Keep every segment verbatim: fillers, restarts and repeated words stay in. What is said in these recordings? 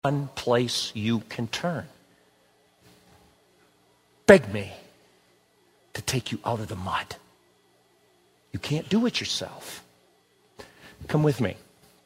one place you can turn. Beg me to take you out of the mud. You can't do it yourself. Come with me.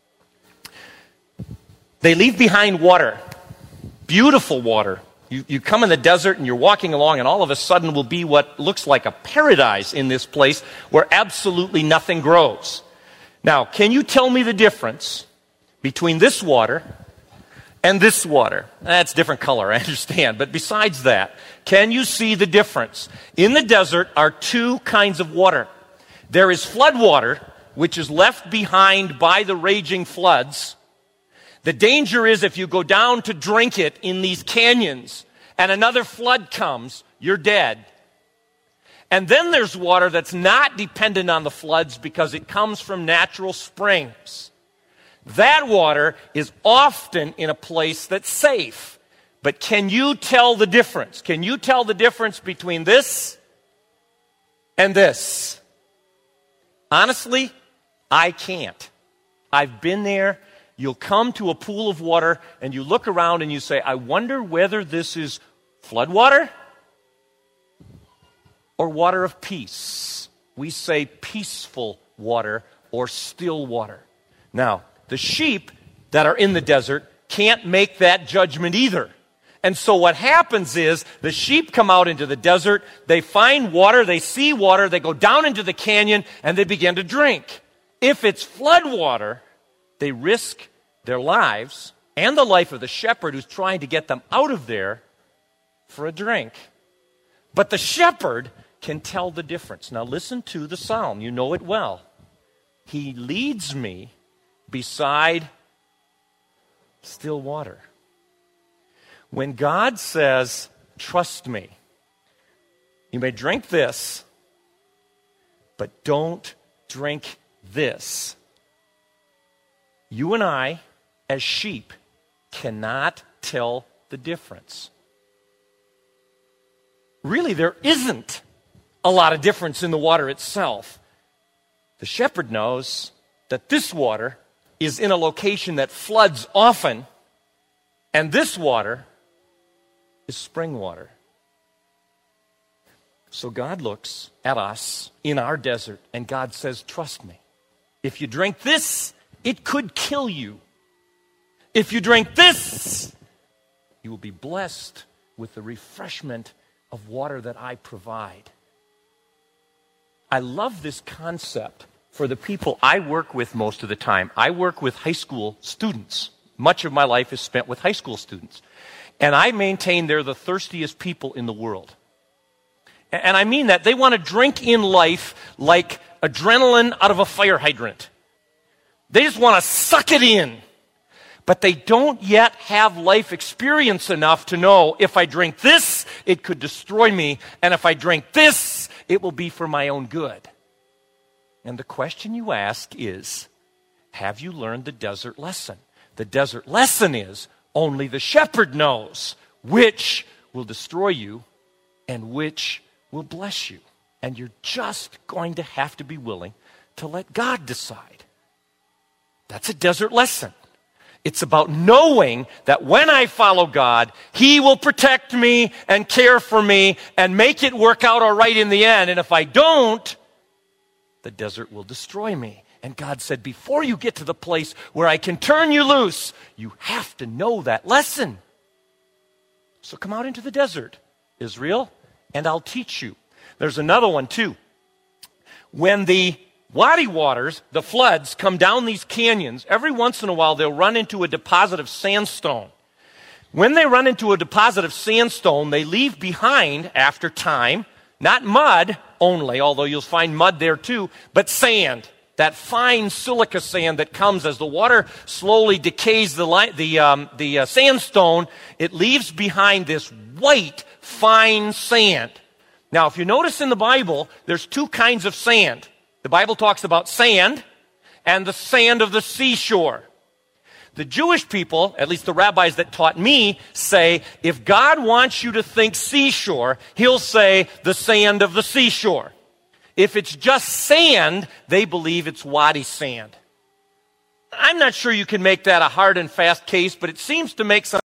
They leave behind water, beautiful water. You, you come in the desert and you're walking along, and all of a sudden will be what looks like a paradise in this place where absolutely nothing grows. Now, can you tell me the difference between this water and this water? That's different color, I understand. But besides that, can you see the difference? In the desert are two kinds of water. There is flood water, which is left behind by the raging floods. The danger is if you go down to drink it in these canyons and another flood comes, you're dead. And then there's water that's not dependent on the floods because it comes from natural springs. That water is often in a place that's safe. But can you tell the difference? Can you tell the difference between this and this? Honestly, I can't. I've been there. You'll come to a pool of water and you look around and you say, I wonder whether this is flood water or water of peace. We say peaceful water or still water. Now, the sheep that are in the desert can't make that judgment either. And so what happens is the sheep come out into the desert, they find water, they see water, they go down into the canyon, and they begin to drink. If it's flood water, they risk their lives and the life of the shepherd who's trying to get them out of there for a drink. But the shepherd can tell the difference. Now listen to the psalm. You know it well. He leads me beside still water. When God says, trust me, you may drink this, but don't drink this. You and I, as sheep, cannot tell the difference. Really, there isn't a lot of difference in the water itself. The shepherd knows that this water is in a location that floods often, and this water is spring water. So God looks at us in our desert, and God says, trust me. If you drink this, it could kill you. If you drink this, you will be blessed with the refreshment of water that I provide. I love this concept for the people I work with most of the time. I work with high school students. Much of my life is spent with high school students. And I maintain they're the thirstiest people in the world. And I mean that. They want to drink in life like adrenaline out of a fire hydrant. They just want to suck it in. But they don't yet have life experience enough to know if I drink this, it could destroy me. And if I drink this, it will be for my own good. And the question you ask is, have you learned the desert lesson? The desert lesson is, only the shepherd knows which will destroy you and which will bless you. And you're just going to have to be willing to let God decide. That's a desert lesson. It's about knowing that when I follow God, He will protect me and care for me and make it work out all right in the end. And if I don't, the desert will destroy me. And God said, before you get to the place where I can turn you loose, you have to know that lesson. So come out into the desert, Israel, and I'll teach you. There's another one too. When the Wadi waters, the floods, come down these canyons, every once in a while they'll run into a deposit of sandstone. When they run into a deposit of sandstone, they leave behind, after time, not mud only, although you'll find mud there too, but sand. That fine silica sand that comes as the water slowly decays the, li- the, um, the uh, sandstone, it leaves behind this white, fine sand. Now, if you notice in the Bible, there's two kinds of sand. The Bible talks about sand and the sand of the seashore. The Jewish people, at least the rabbis that taught me, say, if God wants you to think seashore, He'll say the sand of the seashore. If it's just sand, they believe it's wadi sand. I'm not sure you can make that a hard and fast case, but it seems to make some